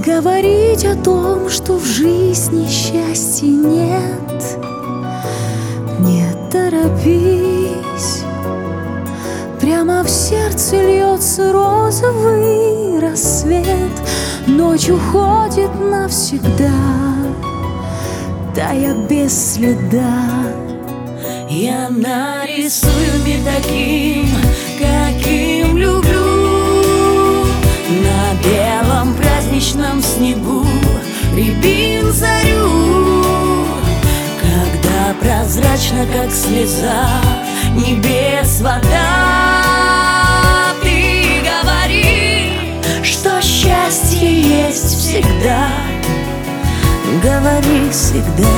Говорить о том, что в жизни счастья нет, не торопись. Прямо в сердце льется розовый рассвет, ночь уходит навсегда, тая без следа. Я нарисую мир таким, каким люблю. На белом праздничном снегу рябин зарю. Когда прозрачно, как слеза, небес вода, ты говори, что счастье есть всегда. Говори всегда.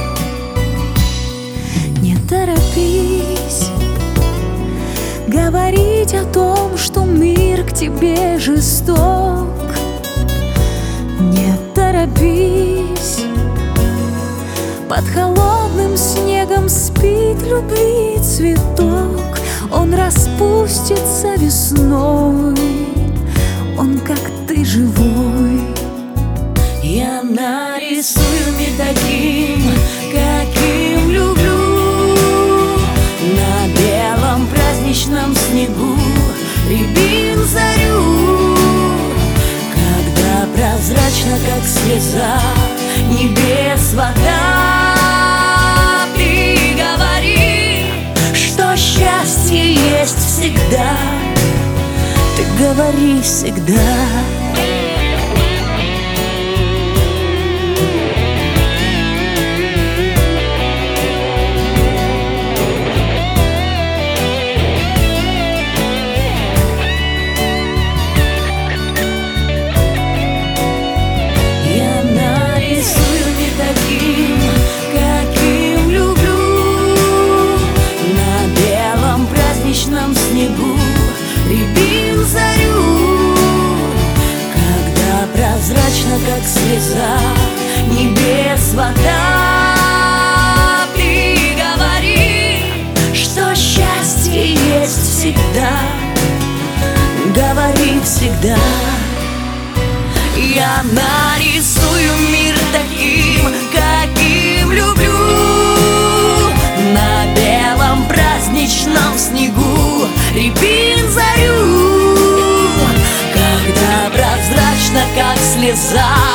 Не торопись говорить о том, что мир к тебе жесток. Не торопись. Под холодным снегом спит любви цветок. Он распустится весной, он как ты живой. Я нарисую мир таким, каким люблю. На белом праздничном снегу рябин зарю. Когда прозрачно, как слеза, небес вода, ты говори, что счастье есть всегда. Ты говори всегда. Рябин зарю. Когда прозрачно, как слеза, небес вода, ты говори, что счастье есть всегда. Говори всегда. Я нарисую мир таким, каким люблю. На белом праздничном снегу рябин зарю. Когда прозрачно, как слеза,